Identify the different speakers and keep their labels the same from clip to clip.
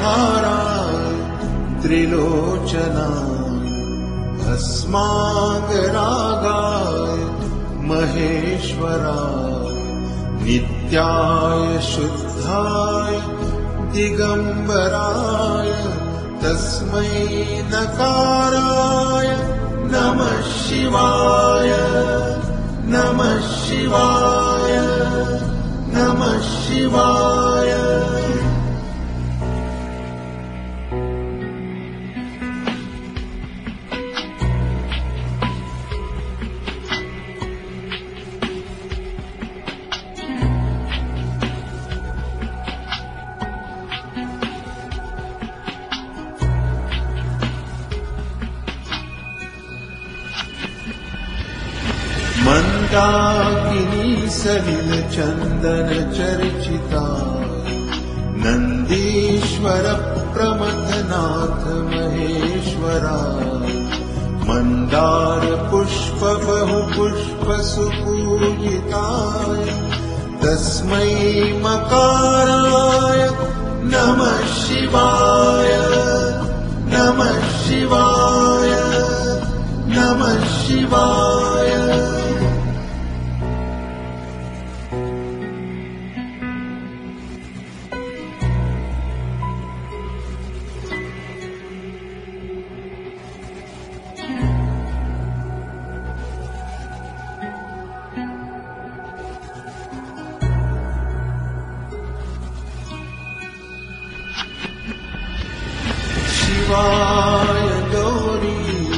Speaker 1: जटाधाराय त्रिलोचनाय भस्मांगरागाय महेश्वराय नित्याय शुद्धाय दिगंबराय तस्मै नकाराय नमः शिवाय नमः शिवाय नमः शिवाय। मंदाकिनी सलिल चंदन चर्चिताय नंदीश्वर प्रमथनाथ महेश्वराय मंदार पुष्प बहु पुष्प सुपूजिताय तस्मै मकाराय नमः शिवाय नमः शिवाय नमः शिवाय। शिवाय गौरी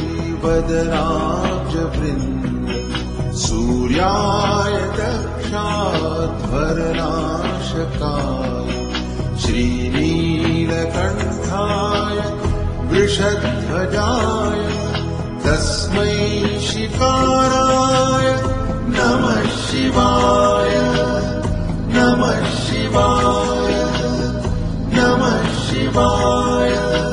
Speaker 1: वदनाब्जवृन्द सूर्याय दक्षाध्वरनाशकाय श्रीनीलकण्ठाय वृषध्वजाय तस्मै शिकाराय नमः शिवाय नमः शिवाय नमः शिवाय।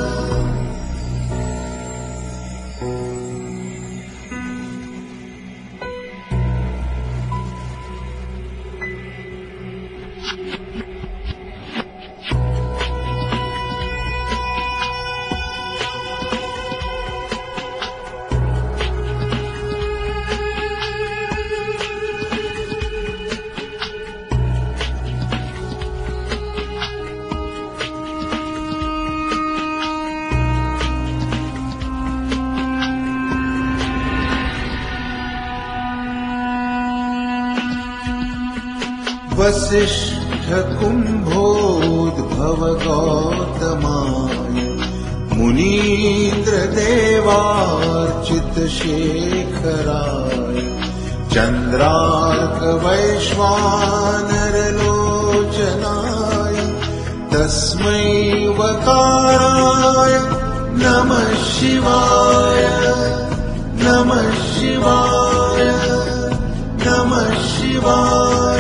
Speaker 1: वसिष्ठ कुम्भोद्भव गौतमाय मुनीन्द्र देवार्चित शेखराय चन्द्रार्क वैश्वानर लोचनाय तस्मै वकाराय नमः शिवाय नमः शिवाय नमः शिवाय।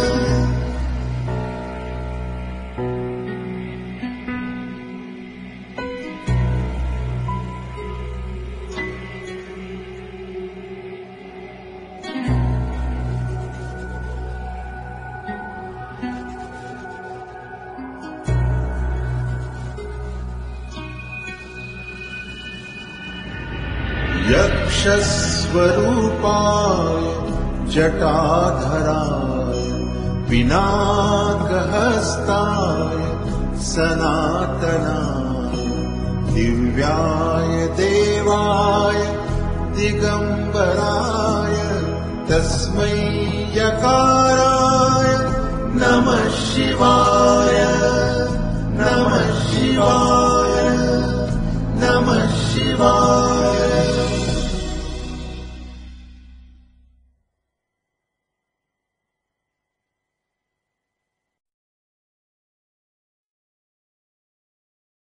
Speaker 1: यक्षस्वरूपाय जटाधराय पिनाकहस्ताय सनातनाय दिव्याय देवाय दिगंबराय तस्मै यकाराय नमः शिवाय